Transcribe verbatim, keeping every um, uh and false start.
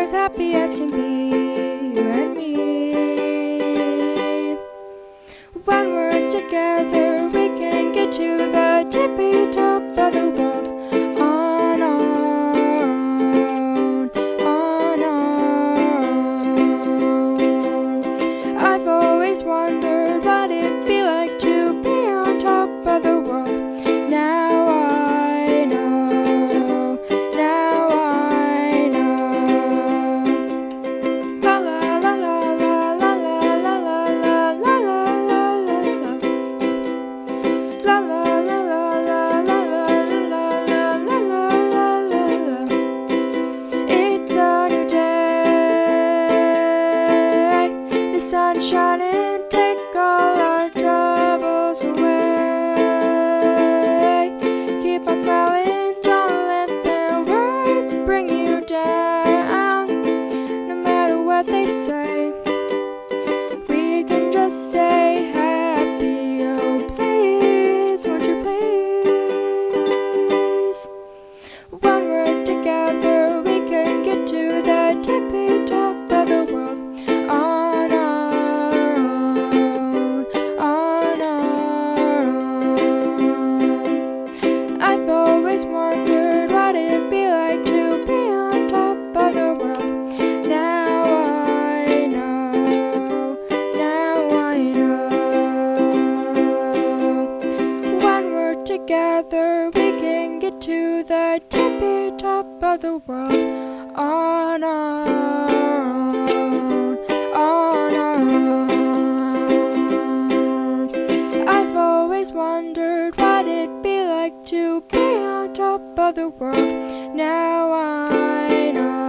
as happy as can be, you and me. When we're together, we can get to the tippy top of the world on our own, on our own. I've always wondered what it'd be like to be on top of the world. Now I know, now I know. La la la la la la la la la la la la la la la la la la la la. It's a new day, the sun's shining, take all our troubles away. Keep on smiling, don't let their words bring you down. No matter what they say, we can just stay happy. Oh please, won't you please? When we're together, we can get to the tippy top of the world on our own, on our own. I've always wondered what it'd be like to be on top of the world. Now I know, now I know. When we're together, we can get to the tippy top of the world on our own, on our own. I've always wondered what it'd be like to be on top of the world. Now I know.